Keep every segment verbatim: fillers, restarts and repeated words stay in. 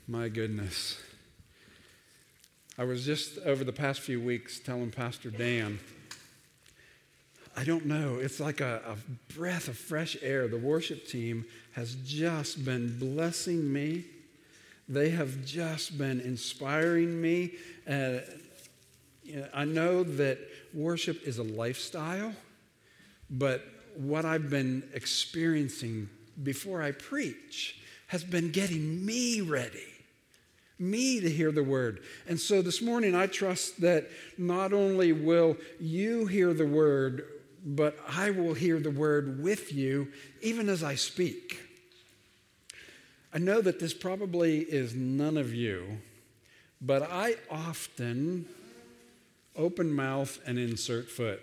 My goodness. I was just over the past few weeks telling Pastor Dan, I don't know, it's like a, a breath of fresh air. The worship team has just been blessing me. They have just been inspiring me. Uh, you know, I know that worship is a lifestyle, but what I've been experiencing before I preach has been getting me ready. Me to hear the word. And so this morning I trust that not only will you hear the word, but I will hear the word with you even as I speak. I know that this probably is none of you, but I often open mouth and insert foot.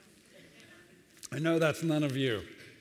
I know that's none of you.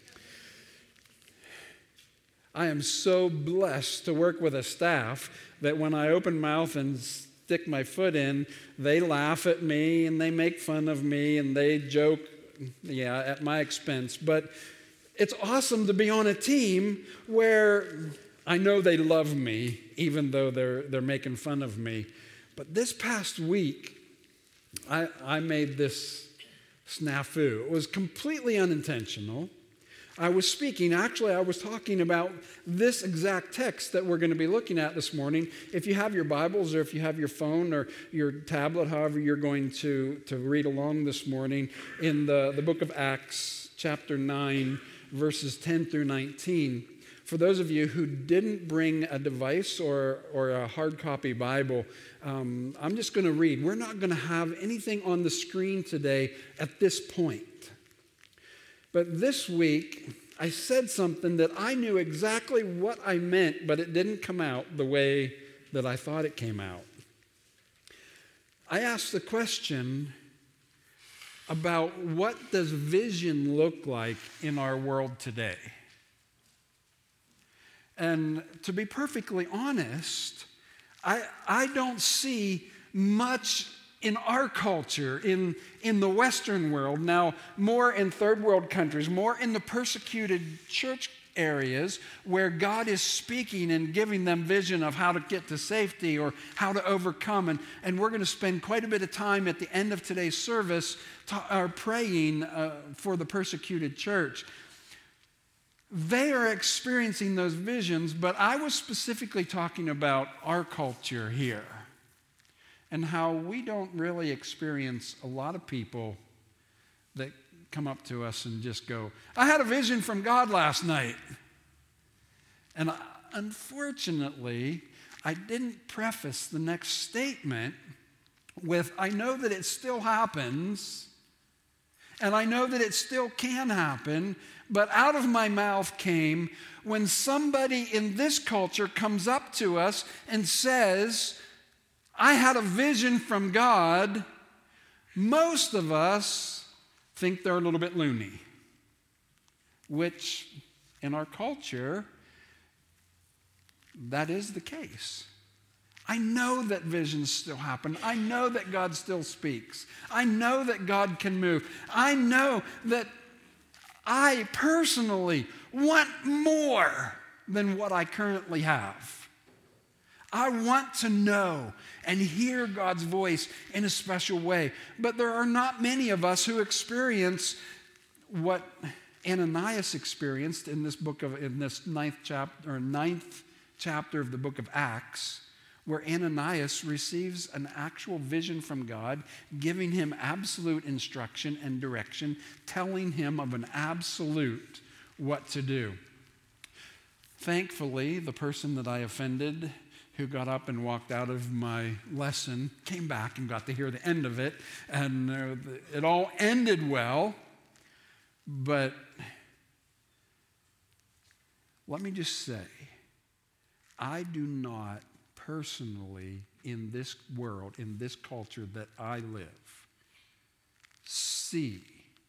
I am so blessed to work with a staff that when I open mouth and stick my foot in, they laugh at me and they make fun of me and they joke, yeah, at my expense. But it's awesome to be on a team where I know they love me, even though they're they're making fun of me. But this past week, I, I made this snafu. It was completely unintentional. I was speaking, actually I was talking about this exact text that we're going to be looking at this morning. If you have your Bibles or if you have your phone or your tablet, however you're going to, to read along this morning, in the, the book of Acts, chapter nine, verses ten through nineteen. For those of you who didn't bring a device or, or a hard copy Bible, um, I'm just going to read. We're not going to have anything on the screen today at this point. But this week, I said something that I knew exactly what I meant, but it didn't come out the way that I thought it came out. I asked the question about what does vision look like in our world today? And to be perfectly honest, I, I don't see much in our culture, in, in the Western world, now more in third world countries, more in the persecuted church areas where God is speaking and giving them vision of how to get to safety or how to overcome. And, and we're going to spend quite a bit of time at the end of today's service to, uh, praying uh, for the persecuted church. They are experiencing those visions, but I was specifically talking about our culture here. And how we don't really experience a lot of people that come up to us and just go, I had a vision from God last night. And unfortunately, I didn't preface the next statement with, I know that it still happens, and I know that it still can happen, but out of my mouth came when somebody in this culture comes up to us and says, I had a vision from God. Most of us think they're a little bit loony, which in our culture, that is the case. I know that visions still happen. I know that God still speaks. I know that God can move. I know that I personally want more than what I currently have. I want to know and hear God's voice in a special way. But there are not many of us who experience what Ananias experienced in this book of in this ninth chapter or ninth chapter of the book of Acts, where Ananias receives an actual vision from God, giving him absolute instruction and direction, telling him of an absolute what to do. Thankfully, the person that I offended, who got up and walked out of my lesson, came back and got to hear the end of it, and uh, it all ended well. But let me just say, I do not personally, in this world, in this culture that I live, see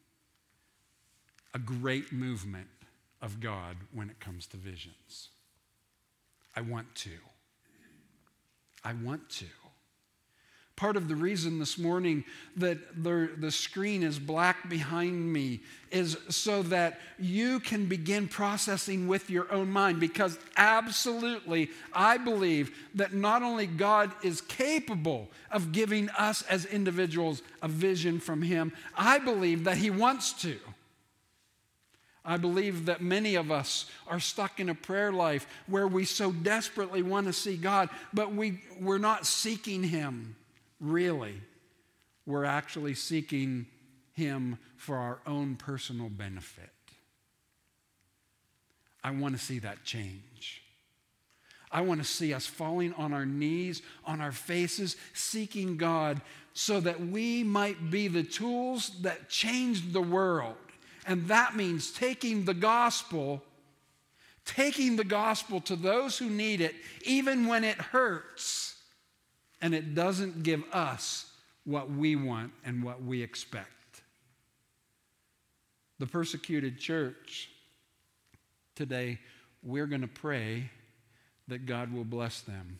a great movement of God when it comes to visions. I want to. I want to. Part of the reason this morning that the, the screen is black behind me is so that you can begin processing with your own mind, because absolutely I believe that not only God is capable of giving us as individuals a vision from Him, I believe that He wants to. I believe that many of us are stuck in a prayer life where we so desperately want to see God, but we, we're not seeking Him. Really, we're actually seeking Him for our own personal benefit. I want to see that change. I want to see us falling on our knees, on our faces, seeking God so that we might be the tools that change the world. And that means taking the gospel, taking the gospel to those who need it, even when it hurts. And it doesn't give us what we want and what we expect. The persecuted church, today, we're going to pray that God will bless them.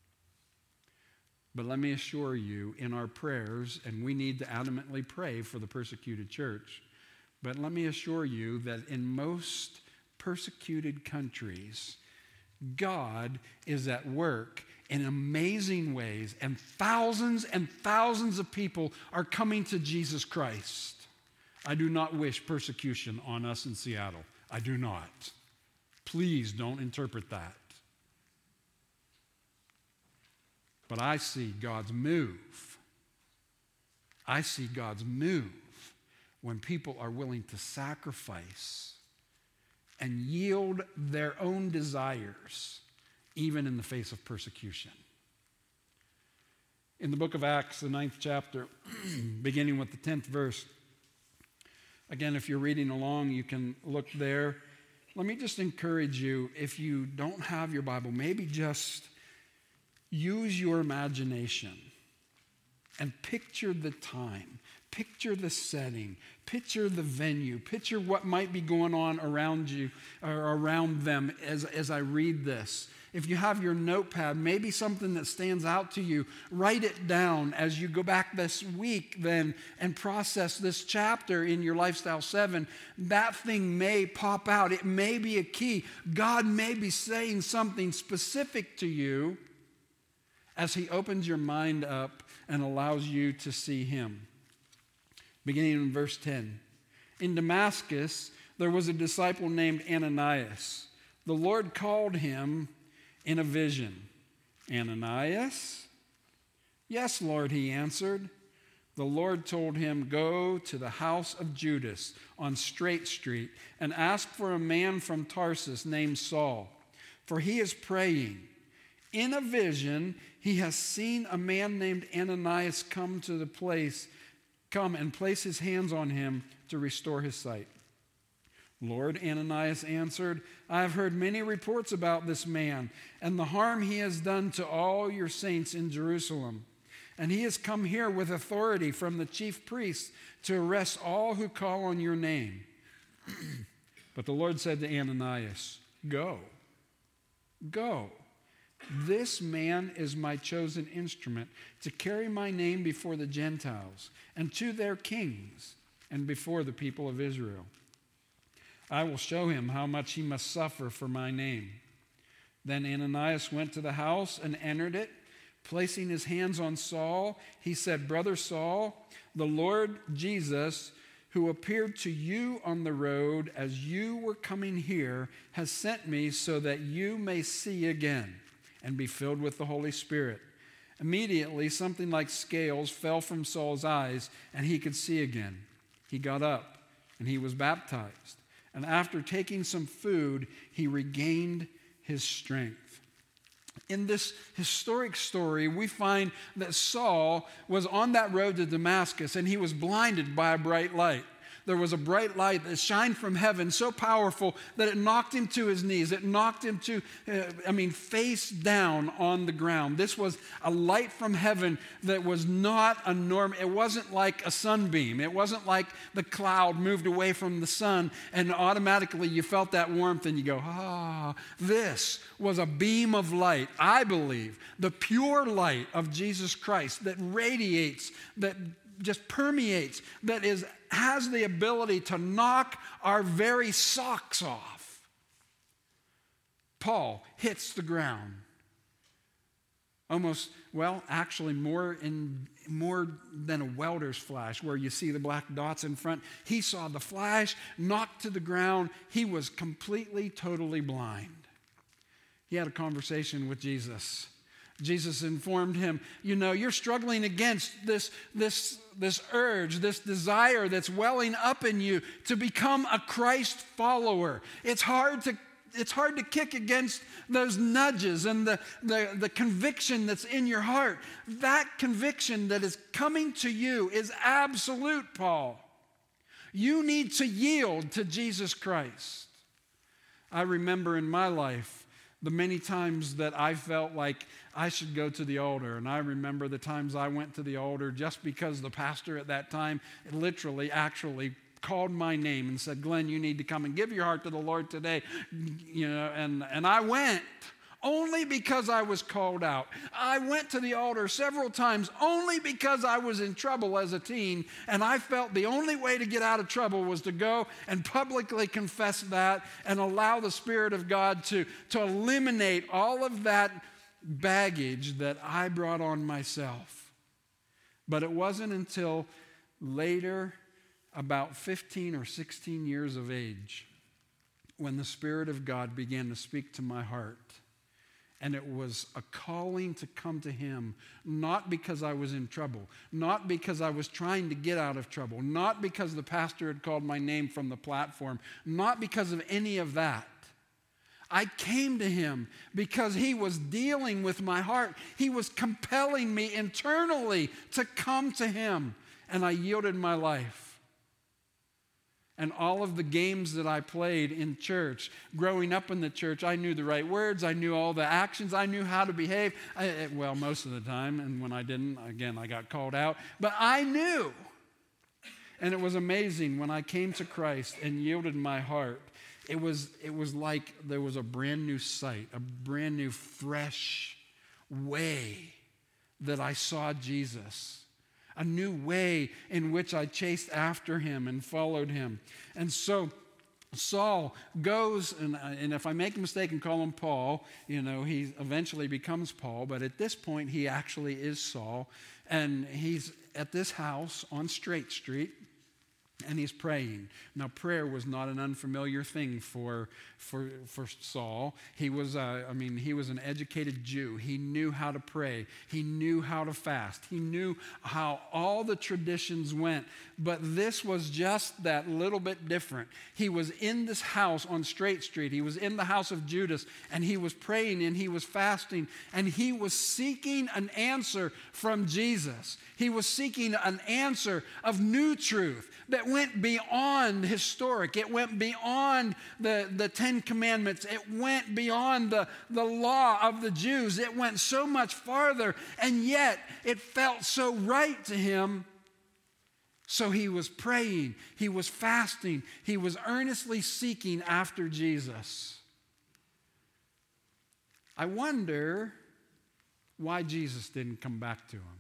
But let me assure you, in our prayers, and we need to adamantly pray for the persecuted church, but let me assure you that in most persecuted countries, God is at work in amazing ways, and thousands and thousands of people are coming to Jesus Christ. I do not wish persecution on us in Seattle. I do not. Please don't interpret that. But I see God's move. I see God's move when people are willing to sacrifice and yield their own desires, even in the face of persecution. In the book of Acts, the ninth chapter, beginning with the tenth verse, again, if you're reading along, you can look there. Let me just encourage you, if you don't have your Bible, maybe just use your imagination and picture the time, picture the setting, picture the venue, picture what might be going on around you or around them as, as I read this. If you have your notepad, maybe something that stands out to you, write it down as you go back this week then and process this chapter in your Lifestyle seven. That thing may pop out. It may be a key. God may be saying something specific to you as He opens your mind up and allows you to see Him. Beginning in verse ten. In Damascus, there was a disciple named Ananias. The Lord called him in a vision. Ananias? Yes, Lord, he answered. The Lord told him, go to the house of Judas on Straight Street and ask for a man from Tarsus named Saul, for he is praying. In a vision, he has seen a man named Ananias come to the place, come and place his hands on him to restore his sight. Lord, Ananias answered, I have heard many reports about this man and the harm he has done to all your saints in Jerusalem. And he has come here with authority from the chief priests to arrest all who call on your name. But the Lord said to Ananias, go, go. This man is my chosen instrument to carry my name before the Gentiles and to their kings and before the people of Israel. I will show him how much he must suffer for my name. Then Ananias went to the house and entered it. Placing his hands on Saul, he said, Brother Saul, the Lord Jesus, who appeared to you on the road as you were coming here, has sent me so that you may see again and be filled with the Holy Spirit. Immediately, something like scales fell from Saul's eyes, and he could see again. He got up, and he was baptized. And after taking some food, he regained his strength. In this historic story, we find that Saul was on that road to Damascus, and he was blinded by a bright light. there was a bright light that shined from heaven, so powerful that it knocked him to his knees. It knocked him to, uh, I mean, face down on the ground. This was a light from heaven that was not a norm. It wasn't like a sunbeam. It wasn't like the cloud moved away from the sun and automatically you felt that warmth and you go, ah. This was a beam of light, I believe, the pure light of Jesus Christ that radiates, that just permeates, that is has the ability to knock our very socks off. Paul hits the ground. Almost, well, actually more in more than a welder's flash where you see the black dots in front. He saw the flash, knocked to the ground. He was completely, totally blind. He had a conversation with Jesus. Jesus informed him, you know, you're struggling against this, this, this urge, this desire that's welling up in you to become a Christ follower. It's hard to It's hard to kick against those nudges and the, the, the conviction that's in your heart. That conviction that is coming to you is absolute, Paul. You need to yield to Jesus Christ. I remember in my life the many times that I felt like I should go to the altar. And I remember the times I went to the altar just because the pastor at that time literally, actually called my name and said, Glenn, you need to come and give your heart to the Lord today. You know, and, and I went only because I was called out. I went to the altar several times only because I was in trouble as a teen, and I felt the only way to get out of trouble was to go and publicly confess that and allow the Spirit of God to, to eliminate all of that baggage that I brought on myself. But it wasn't until later, about fifteen or sixteen years of age, when the Spirit of God began to speak to my heart. And it was a calling to come to Him, not because I was in trouble, not because I was trying to get out of trouble, not because the pastor had called my name from the platform, not because of any of that. I came to Him because He was dealing with my heart. He was compelling me internally to come to Him, and I yielded my life. And all of the games that I played in church, growing up in the church, I knew the right words, I knew all the actions, I knew how to behave. I, well, most of the time, and when I didn't, again, I got called out. But I knew. And it was amazing when I came to Christ and yielded my heart. It was, it was like there was a brand new sight, a brand new, fresh way that I saw Jesus. A new way in which I chased after Him and followed Him. And so Saul goes, and, and if I make a mistake and call him Paul, you know, he eventually becomes Paul, but at this point he actually is Saul. And he's at this house on Straight Street, and he's praying. Now, prayer was not an unfamiliar thing for, for, for Saul. He was, uh, I mean, he was an educated Jew. He knew how to pray. He knew how to fast. He knew how all the traditions went. But this was just that little bit different. He was in this house on Straight Street. He was in the house of Judas, and he was praying, and he was fasting, and he was seeking an answer from Jesus. He was seeking an answer of new truth that went beyond historic. It went beyond the, the Ten Commandments. It went beyond the, the law of the Jews. It went so much farther, and yet it felt so right to him. So he was praying, he was fasting, he was earnestly seeking after Jesus. I wonder why Jesus didn't come back to him.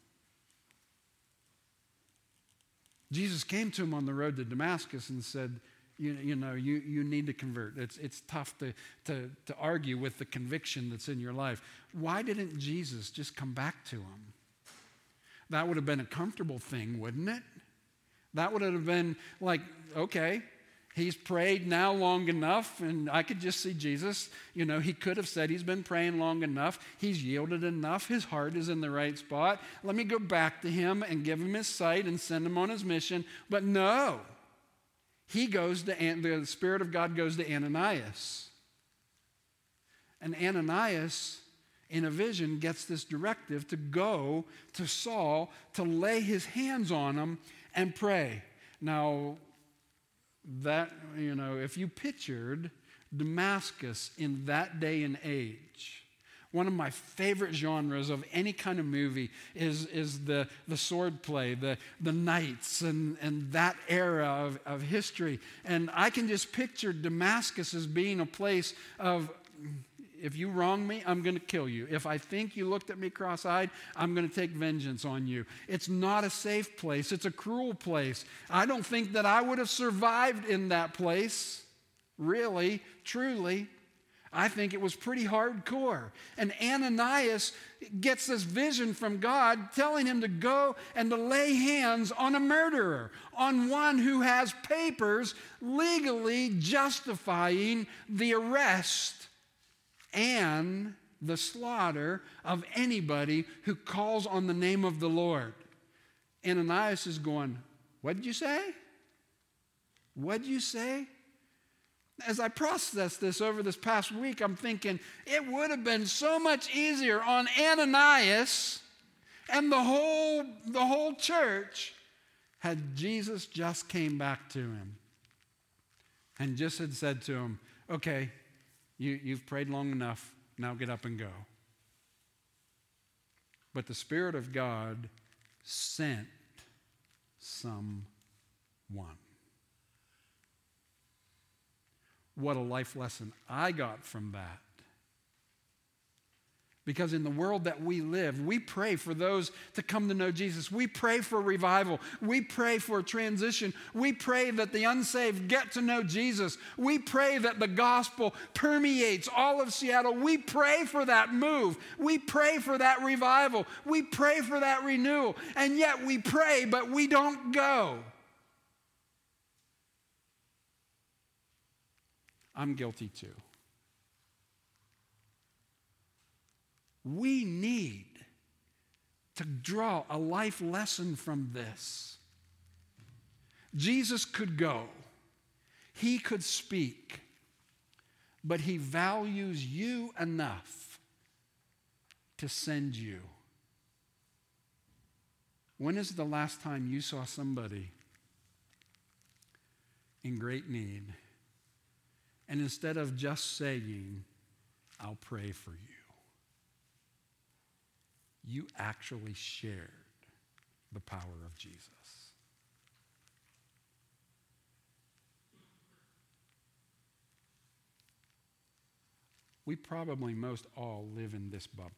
Jesus came to him on the road to Damascus and said, you, you know, you, you need to convert. It's, it's tough to, to, to argue with the conviction that's in your life. Why didn't Jesus just come back to him? That would have been a comfortable thing, wouldn't it? That would have been like, okay, he's prayed now long enough, and I could just see Jesus. You know, he could have said he's been praying long enough. He's yielded enough. His heart is in the right spot. Let me go back to him and give him his sight and send him on his mission. But no, he goes to, the Spirit of God goes to Ananias. And Ananias, in a vision, gets this directive to go to Saul to lay his hands on him and pray. Now, that, you know, if you pictured Damascus in that day and age, one of my favorite genres of any kind of movie is, is the, the sword play, the, the knights and, and that era of, of history. And I can just picture Damascus as being a place of, if you wrong me, I'm going to kill you. If I think you looked at me cross-eyed, I'm going to take vengeance on you. It's not a safe place. It's a cruel place. I don't think that I would have survived in that place, really, truly. I think it was pretty hardcore. And Ananias gets this vision from God telling him to go and to lay hands on a murderer, on one who has papers legally justifying the arrest and the slaughter of anybody who calls on the name of the Lord. Ananias is going, what did you say? What did you say? As I process this over this past week, I'm thinking it would have been so much easier on Ananias and the whole, the whole church had Jesus just came back to him and just had said to him, okay, you, you've prayed long enough, now get up and go. But the Spirit of God sent someone. What a life lesson I got from that. Because in the world that we live, we pray for those to come to know Jesus. We pray for revival. We pray for transition. We pray that the unsaved get to know Jesus. We pray that the gospel permeates all of Seattle. We pray for that move. We pray for that revival. We pray for that renewal. And yet we pray, but we don't go. I'm guilty too. We need to draw a life lesson from this. Jesus could go. He could speak. But he values you enough to send you. When is the last time you saw somebody in great need? And instead of just saying, I'll pray for you, you actually shared the power of Jesus. We probably most all live in this bubble.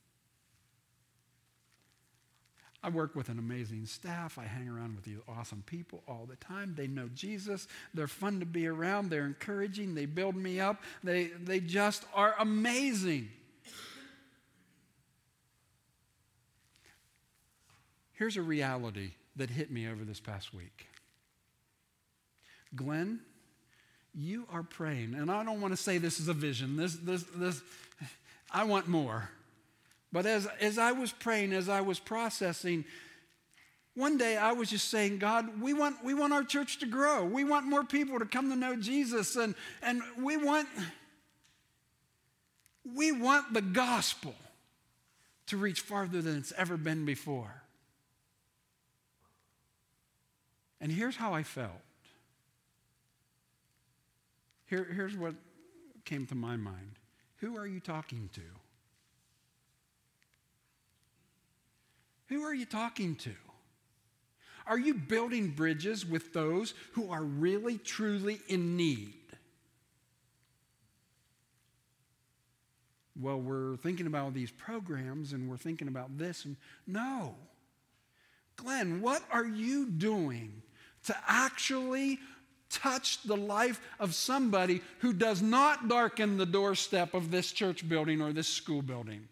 I work with an amazing staff. I hang around with these awesome people all the time. They know Jesus. They're fun to be around. They're encouraging. They build me up. They, they just are amazing. Here's a reality that hit me over this past week. Glenn, you are praying, and I don't want to say this is a vision. This, this, this, I want more. But as, as I was praying, as I was processing, one day I was just saying, God, we want, we want our church to grow. We want more people to come to know Jesus, and, and we want, we want the gospel to reach farther than it's ever been before. And here's how I felt. Here, here's what came to my mind. Who are you talking to? Who are you talking to? Are you building bridges with those who are really, truly in need? Well, we're thinking about these programs and we're thinking about this. And no. Glenn, what are you doing to actually touch the life of somebody who does not darken the doorstep of this church building or this school building?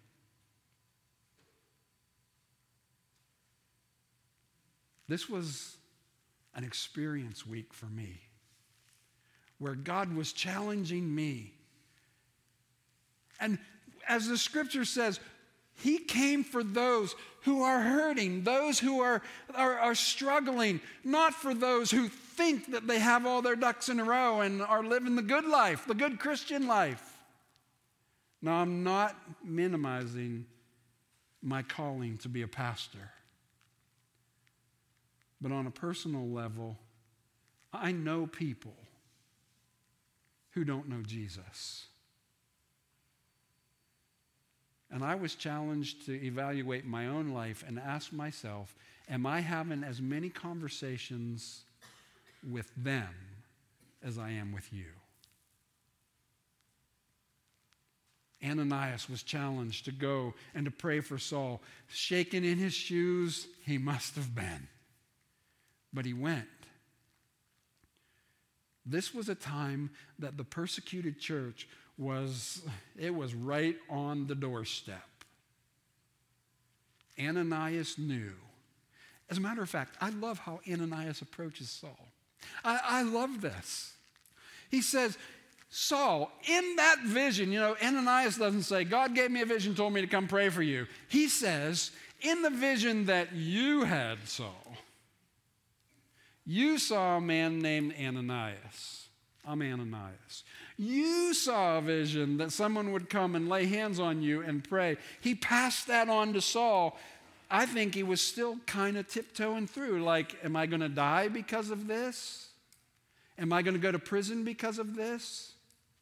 This was an experience week for me where God was challenging me. And as the scripture says, he came for those who are hurting, those who are, are, are struggling, not for those who think that they have all their ducks in a row and are living the good life, the good Christian life. Now, I'm not minimizing my calling to be a pastor. But on a personal level, I know people who don't know Jesus. And I was challenged to evaluate my own life and ask myself, am I having as many conversations with them as I am with you? Ananias was challenged to go and to pray for Saul. Shaken in his shoes, he must have been. But he went. This was a time that the persecuted church was, it was right on the doorstep. Ananias knew. As a matter of fact, I love how Ananias approaches Saul. I, I love this. He says, Saul, in that vision, you know, Ananias doesn't say, God gave me a vision, told me to come pray for you. He says, in the vision that you had, Saul, you saw a man named Ananias. I'm Ananias. You saw a vision that someone would come and lay hands on you and pray. He passed that on to Saul. I think he was still kind of tiptoeing through, like, am I going to die because of this? Am I going to go to prison because of this?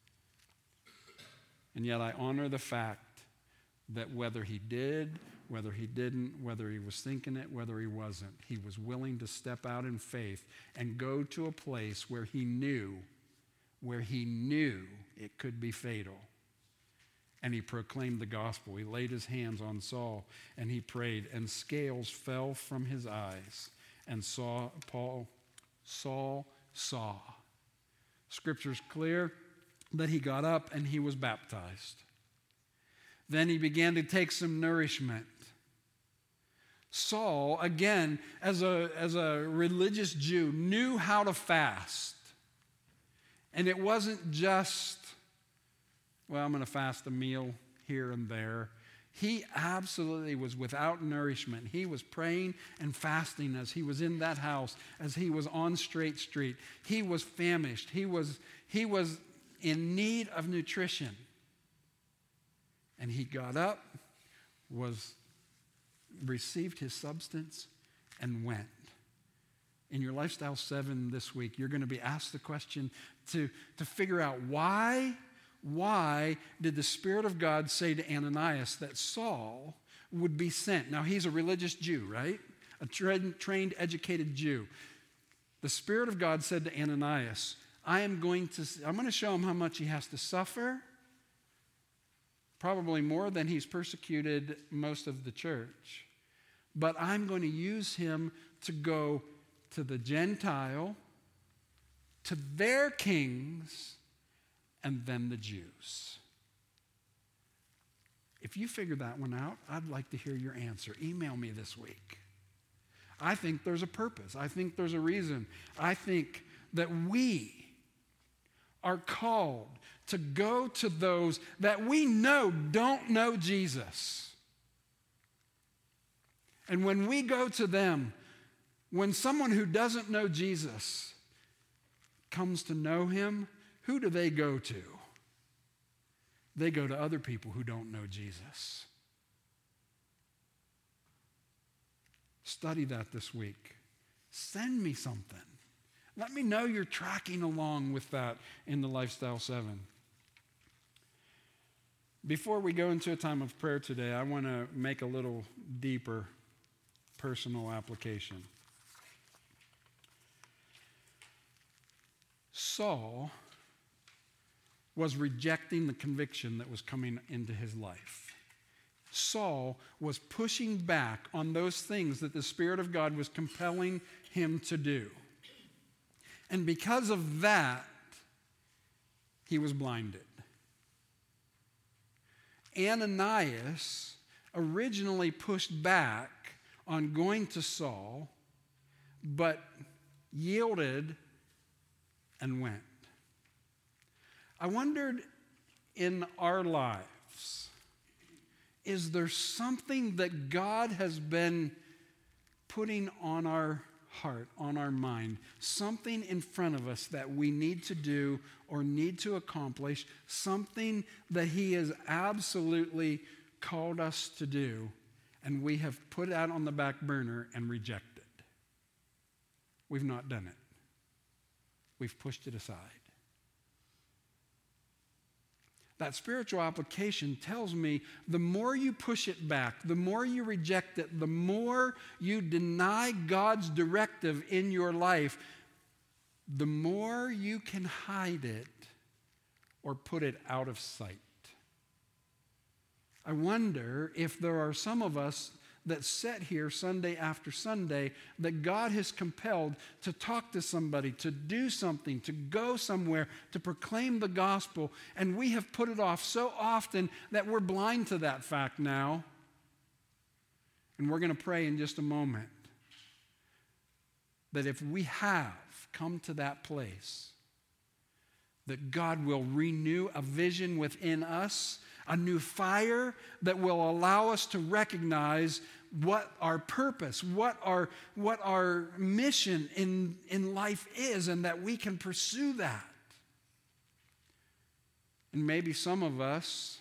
And yet I honor the fact that whether he did, whether he didn't, whether he was thinking it, whether he wasn't, he was willing to step out in faith and go to a place where he knew, where he knew it could be fatal. And he proclaimed the gospel. He laid his hands on Saul and he prayed, and scales fell from his eyes, and saw Paul, Saul saw. Scripture's clear that he got up and he was baptized. Then he began to take some nourishment. Saul, again, as a, as a religious Jew, knew how to fast. And it wasn't just, well, I'm going to fast a meal here and there. He absolutely was without nourishment. He was praying and fasting as he was in that house, as he was on Straight Street. He was famished. He was, he was in need of nutrition. And he got up, was received his substance, and went. In your Lifestyle seven this week, you're going to be asked the question to, to figure out why, why did the Spirit of God say to Ananias that Saul would be sent? Now, he's a religious Jew, right? A tra- trained, educated Jew. The Spirit of God said to Ananias, I am going to, I'm going to show him how much he has to suffer, probably more than he's persecuted most of the church. But I'm going to use him to go to the Gentile, to their kings, and then the Jews. If you figure that one out, I'd like to hear your answer. Email me this week. I think there's a purpose. I think there's a reason. I think that we are called to go to those that we know don't know Jesus. And when we go to them, when someone who doesn't know Jesus comes to know him, who do they go to? They go to other people who don't know Jesus. Study that this week. Send me something. Let me know you're tracking along with that in the Lifestyle seven. Before we go into a time of prayer today, I want to make a little deeper personal application. Saul was rejecting the conviction that was coming into his life. Saul was pushing back on those things that the Spirit of God was compelling him to do. And because of that, he was blinded. Ananias originally pushed back on going to Saul, but yielded and went. I wondered in our lives, is there something that God has been putting on our heart, on our mind, something in front of us that we need to do or need to accomplish, something that He has absolutely called us to do, and we have put it out on the back burner and rejected? We've not done it. we've pushed it aside. That spiritual application tells me the more you push it back, the more you reject it, the more you deny God's directive in your life, the more you can hide it or put it out of sight. I wonder if there are some of us that sit here Sunday after Sunday that God has compelled to talk to somebody, to do something, to go somewhere, to proclaim the gospel, and we have put it off so often that we're blind to that fact now. And we're going to pray in just a moment that if we have come to that place, that God will renew a vision within us, a new fire that will allow us to recognize what our purpose, what our, what our mission in, in life is, and that we can pursue that. And maybe some of us,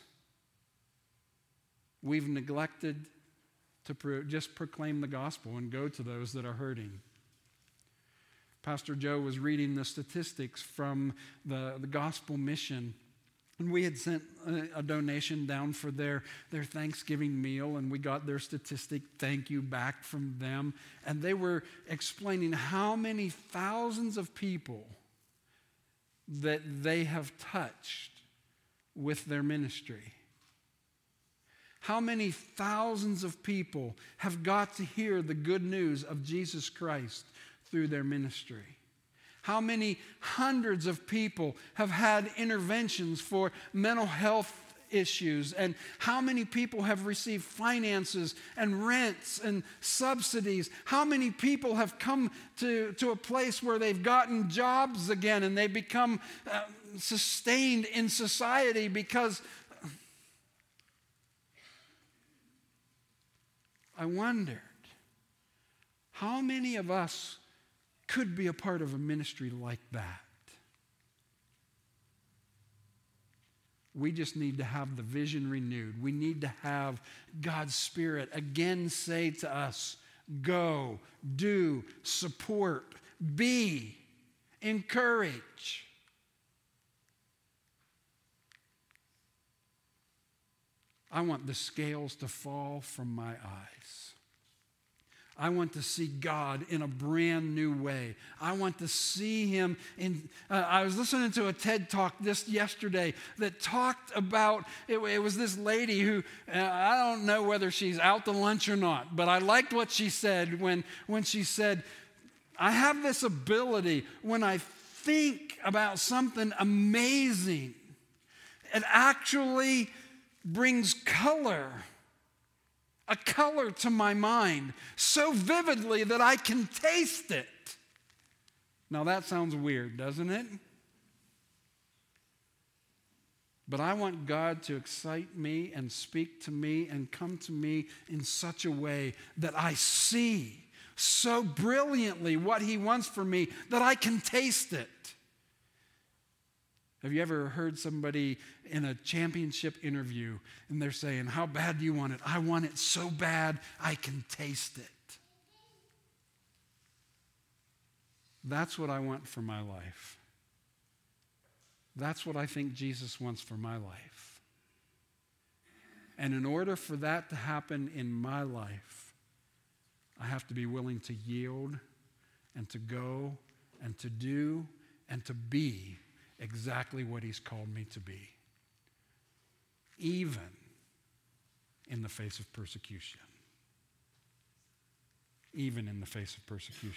we've neglected to pro- just proclaim the gospel and go to those that are hurting. Pastor Joe was reading the statistics from the, the gospel mission. And we had sent a, a donation down for their, their Thanksgiving meal, and we got their statistic thank you back from them. And they were explaining how many thousands of people that they have touched with their ministry. How many thousands of people have got to hear the good news of Jesus Christ through their ministry? How many hundreds of people have had interventions for mental health issues? And how many people have received finances and rents and subsidies? How many people have come to, to a place where they've gotten jobs again and they become uh, sustained in society because I wondered how many of us could be a part of a ministry like that. We just need to have the vision renewed. We need to have God's Spirit again say to us, go, do, support, be, encourage. I want the scales to fall from my eyes. I want to see God in a brand new way. I want to see him in, uh, I was listening to a TED Talk just yesterday that talked about, it, it was this lady who, uh, I don't know whether she's out to lunch or not, but I liked what she said when, when she said, I have this ability when I think about something amazing, it actually brings color. A color to my mind so vividly that I can taste it. Now that sounds weird, doesn't it? But I want God to excite me and speak to me and come to me in such a way that I see so brilliantly what he wants for me that I can taste it. Have you ever heard somebody in a championship interview and they're saying, how bad do you want it? I want it so bad I can taste it. That's what I want for my life. That's what I think Jesus wants for my life. And in order for that to happen in my life, I have to be willing to yield and to go and to do and to be exactly what he's called me to be, even in the face of persecution. Even in the face of persecution.